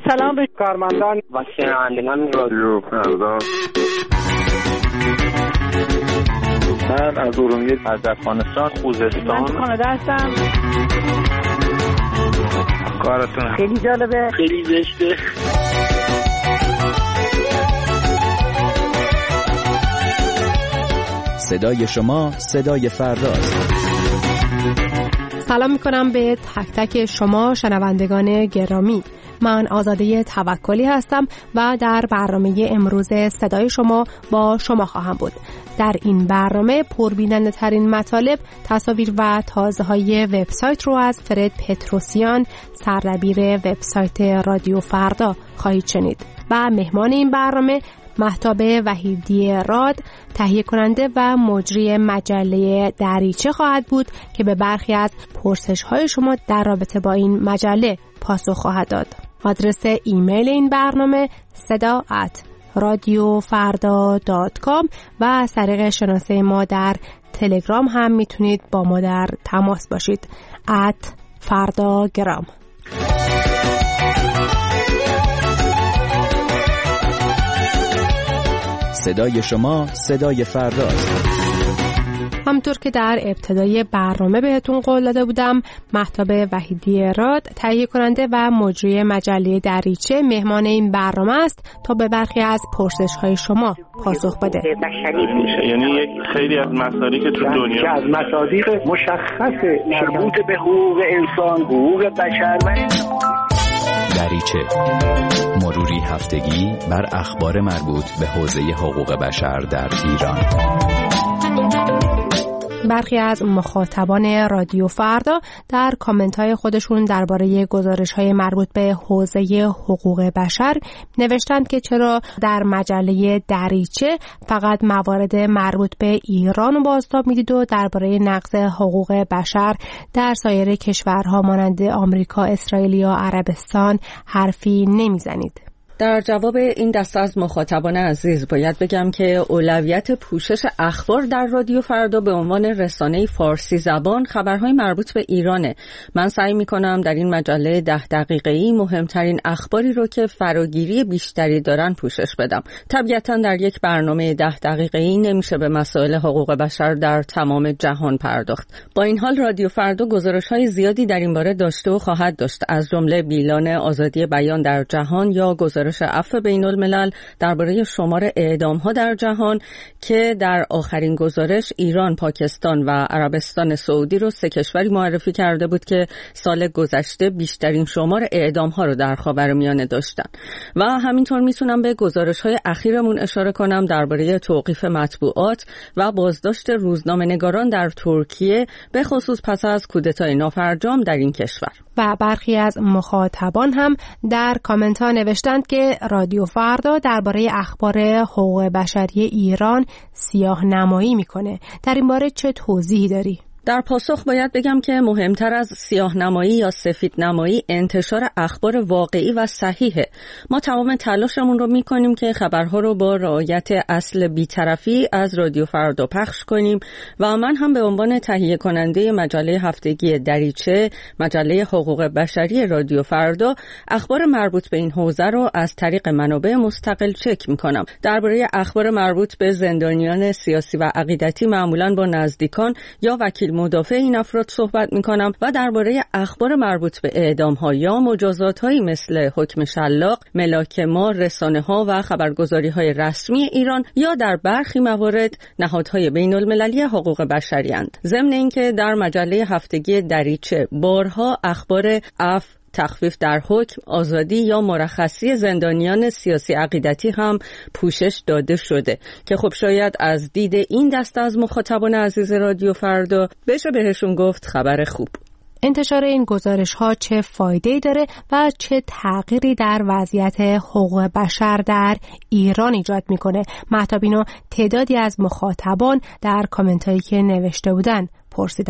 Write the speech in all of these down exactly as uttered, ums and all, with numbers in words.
سلام به کارمندان و شنوندگان رادیو فردا. من از ارومیه، از افغانستان، خوزستان. من کانادا هستم. کارتون خیلی جالبه، خیلی زشته. صدای شما صدای فرداست. سلام میکنم به تک تک شما شنوندگان گرامی. من آزاده توکلی هستم و در برنامه امروز صدای شما با شما خواهم بود. در این برنامه پربیننده ترین مطالب، تصاویر و تازه های وبسایت رو از فرد پتروسیان، سردبیر وبسایت رادیو فردا خواهید شنید و مهمان این برنامه مهتاب وحیدی راد، تهیه کننده و مجری مجله دریچه خواهد بود که به برخی از پرسش های شما در رابطه با این مجله پاسخ خواهد داد. آدرس ایمیل این برنامه صدا ات رادیو فردا دات کام و از طریق شناسه ما در تلگرام هم میتونید با ما در تماس باشید. ات فردا گرام. صدای شما صدای فرداست. همطور که در ابتدای برنامه بهتون قول داده بودم، مهتاب وحیدی راد، تهیه کننده و مجری مجله دریچه، مهمان این برنامه است تا به برخی از پرسش‌های شما پاسخ بده. یعنی یک خیلی از مسائلی که تو دنیا که از مصادیق مشخص مربوط به حقوق انسان، حقوق بشر و دریچه، مروری هفتگی بر اخبار مربوط به حوزه حقوق بشر در ایران. برخی از مخاطبان رادیو فردا در کامنت های خودشون درباره گزارش های مربوط به حوزه حقوق بشر نوشتند که چرا در مجله دریچه فقط موارد مربوط به ایران رو بازتاب میدید و درباره نقض حقوق بشر در سایر کشورها مانند آمریکا، اسرائیل یا عربستان حرفی نمیزنید. در جواب این دسته از مخاطبان عزیز باید بگم که اولویت پوشش اخبار در رادیو فردا به عنوان رسانه فارسی زبان خبرهای مربوط به ایرانه. من سعی میکنم در این مجله ده دقیقه‌ای مهمترین اخباری رو که فراگیری بیشتری دارن پوشش بدم. طبیعتاً در یک برنامه ده دقیقه‌ای نمیشه به مسائل حقوق بشر در تمام جهان پرداخت. با این حال رادیو فردا گزارش‌های زیادی در این باره داشته و خواهد داشت، از جمله بیلان آزادی بیان در جهان یا گزارش عفو بین الملل درباره شمار اعدام‌ها در جهان که در آخرین گزارش ایران، پاکستان و عربستان سعودی رو سه کشوری معرفی کرده بود که سال گذشته بیشترین شمار اعدام‌ها رو در خاورمیانه داشتن. و همینطور میتونم به گزارش‌های اخیرمون اشاره کنم درباره توقیف مطبوعات و بازداشت روزنامه‌نگاران در ترکیه، به خصوص پس از کودتای نافرجام در این کشور. و برخی از مخاطبان هم در کامنت ها نوشتند که رادیو فردا درباره اخبار حقوق بشری ایران سیاه نمایی میکنه. در این باره چه توضیحی داری؟ در پاسخ باید بگم که مهمتر از سیاه نمایی یا سفید نمایی انتشار اخبار واقعی و صحیحه. ما تمام تلاشمون رو میکنیم که خبرها رو با رعایت اصل بی‌طرفی از رادیو فردا پخش کنیم و من هم به عنوان تهیه کننده مجله هفتگی دریچه، مجله حقوق بشری رادیو فردا، اخبار مربوط به این حوزه رو از طریق منابع مستقل چک میکنم. درباره اخبار مربوط به زندانیان سیاسی و عقیدتی معمولاً با نزدیکان یا وکیل مدافع این افراد صحبت میکنم و درباره اخبار مربوط به اعدام‌ها یا مجازات‌هایی مثل حکم شلاق، ملاک ما، رسانه‌ها و خبرگزاری‌های رسمی ایران یا در برخی موارد نهادهای بین‌المللی حقوق بشری اند. ضمن اینکه در مجله هفتگی دریچه بارها اخبار عفو، تخفیف در حکم، آزادی یا مرخصی زندانیان سیاسی عقیدتی هم پوشش داده شده که خب شاید از دید این دسته از مخاطبان عزیز رادیو فردا بشه بهشون گفت خبر خوب. انتشار این گزارش ها چه فایده‌ای داره و چه تغییری در وضعیت حقوق بشر در ایران ایجاد میکنه؟ مهتاب اینو تعدادی از مخاطبان در کامنت هایی که نوشته بودن پرسیدند.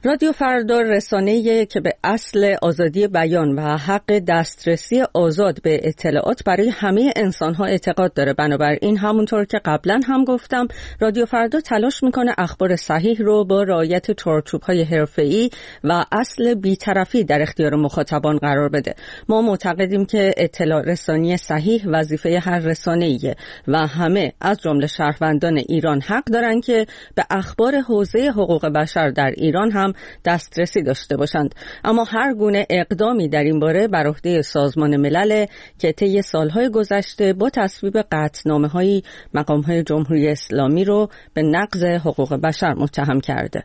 رادیو فردا رسانه‌ای که به اصل آزادی بیان و حق دسترسی آزاد به اطلاعات برای همه انسان‌ها اعتقاد داره. بنابراین همونطور که قبلا هم گفتم، رادیو فردا تلاش میکنه اخبار صحیح رو با رعایت چارچوب‌های حرفه‌ای و اصل بی‌طرفی در اختیار مخاطبان قرار بده. ما معتقدیم که اطلاع رسانی صحیح وظیفه هر رسانه‌ایه و همه از جمله شهروندان ایران حق دارن که به اخبار حوزه حقوق بشر در ایران هم دسترسی داشته باشند. اما هر گونه اقدامی در این باره بر عهده سازمان ملل که طی سالهای گذشته با تصویب قطعنامه‌های مقام‌های جمهوری اسلامی رو به نقض حقوق بشر متهم کرده.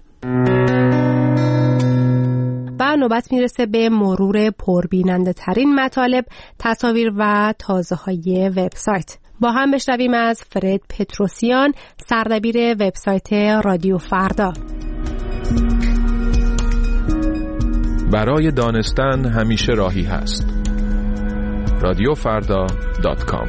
و نوبت میرسه به مرور پربیننده ترین مطالب، تصاویر و تازه های وبسایت. با هم بشنویم از فرد پتروسیان، سردبیر وبسایت رادیو فردا. برای دانستن همیشه راهی هست. رادیو فردا دات کام.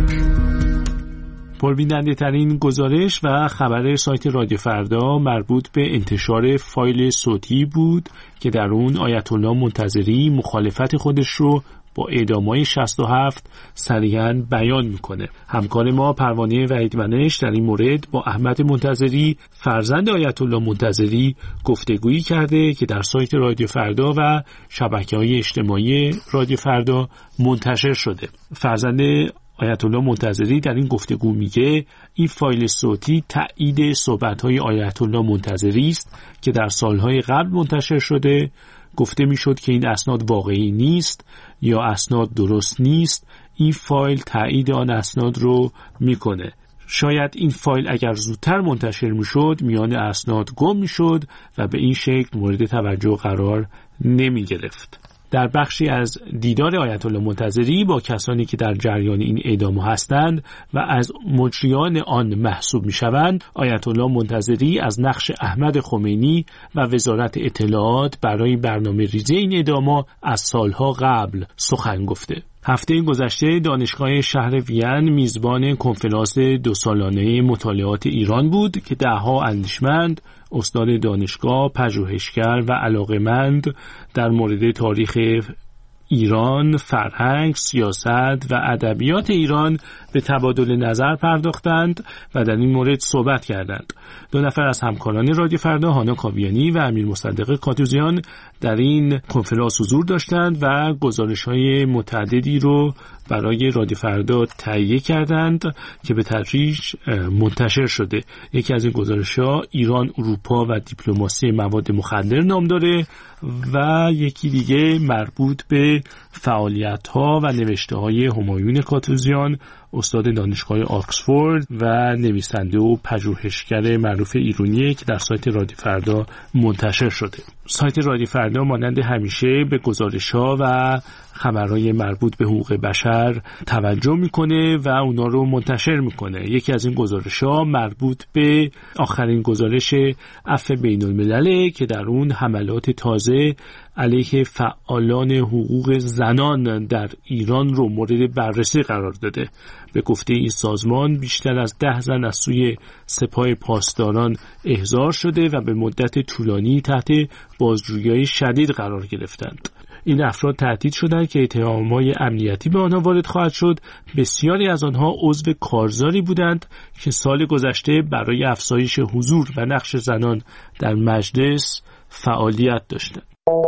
پربیننده ترین گزارش و خبر سایت رادیو فردا مربوط به انتشار فایل صوتی بود که در اون آیت الله منتظری مخالفت خودش رو با اعدام‌های شصت و هفت صریحاً بیان میکنه. همکار ما پروانه وحیدونش در این مورد با احمد منتظری فرزند آیت الله منتظری گفتگویی کرده که در سایت رادیو فردا و شبکه‌های اجتماعی رادیو فردا منتشر شده. فرزند آیت الله منتظری در این گفتگو میگه این فایل صوتی تایید صحبت‌های آیت الله منتظری است که در سالهای قبل منتشر شده. گفته میشد که این اسناد واقعی نیست یا اسناد درست نیست. این فایل تایید آن اسناد رو میکنه. شاید این فایل اگر زودتر منتشر میشد میان اسناد گم میشد و به این شکل مورد توجه قرار نمی گرفت. در بخشی از دیدار آیت الله منتظری با کسانی که در جریان این اعدام هستند و از مجریان آن محسوب میشوند، آیت الله منتظری از نقش احمد خمینی و وزارت اطلاعات برای برنامه ریزی این اعدام از سالها قبل سخن گفته. هفته گذشته دانشگاه شهر وین میزبان کنفرانس دو سالانه مطالعات ایران بود که دهها اندیشمند، استاد دانشگاه، پژوهشگر و علاقه‌مند در مورد تاریخ ایران، فرهنگ، سیاست و ادبیات ایران به تبادل نظر پرداختند و در این مورد صحبت کردند. دو نفر از همکاران رادیو فردا، هانا کاویانی و امیر مصدق کاتوزیان، در این کنفرانس حضور داشتند و گزارش‌های متعددی رو برای رادیو فردا تهیه کردند که به تدریج منتشر شده. یکی از این گزارش‌ها ایران، اروپا و دیپلماسی مواد مخدر نام داره و یکی دیگه مربوط به فعالیت‌ها و نوشته‌های همایون کاتوزیان، استاد دانشگاه آکسفورد و نویسنده و پژوهشگر معروف ایرانیه که در سایت رادیو فردا منتشر شده. سایت رادیو فردا مانند همیشه به گزارش‌ها و خبرهای مربوط به حقوق بشر توجه میکنه و اونا رو منتشر میکنه. یکی از این گزارش‌ها مربوط به آخرین گزارش عفو بین الملله که در اون حملات تازه علیه فعالان حقوق زنان در ایران رو مورد بررسی قرار داده. به گفته این سازمان بیشتر از ده زن از سوی سپاه پاسداران احضار شده و به مدت طولانی تحت بازجویی‌های شدید قرار گرفتند. این افراد تهدید شدند که اتهامات امنیتی به آنها وارد خواهد شد. بسیاری از آنها عضو کارزاری بودند که سال گذشته برای افزایش حضور و نقش زنان در مجلس فعالیت داشتند.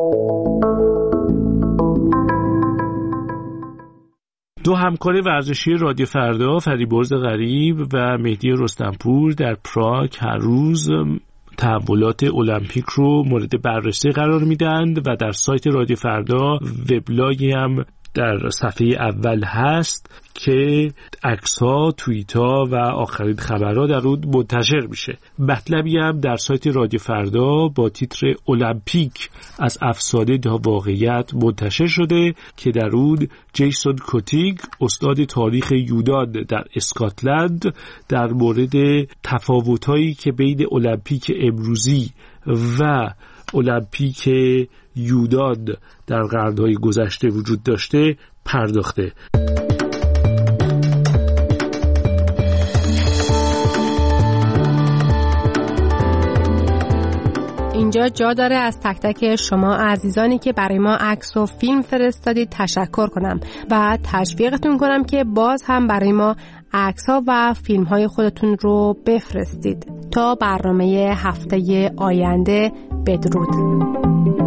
دو همکار ورزشی رادیو فردا، فریبرز غریب و مهدی رستمپور، در پراگ هر روز تحولات المپیک رو مورد بررسی قرار میدند و در سایت رادیو فردا وبلاگی هم در صفحه اول هست که عکس‌ها، توییت‌ها و آخرین خبرها در اون منتشر میشه. مطلبی هم در سایت رادیو فردا با تیتر المپیک از افسانه تا واقعیت منتشر شده که در اون جیسون کوتیگ، استاد تاریخ یونان در اسکاتلند، در مورد تفاوت‌هایی که بین المپیک امروزی و المپیک یونان در قرن‌های گذشته وجود داشته پرداخته. اینجا جا داره از تک تک شما عزیزانی که برای ما عکس و فیلم فرستادید تشکر کنم و تشویقتون کنم که باز هم برای ما عکس‌ها و فیلم‌های خودتون رو بفرستید. تا برنامه هفته آینده، بدرود.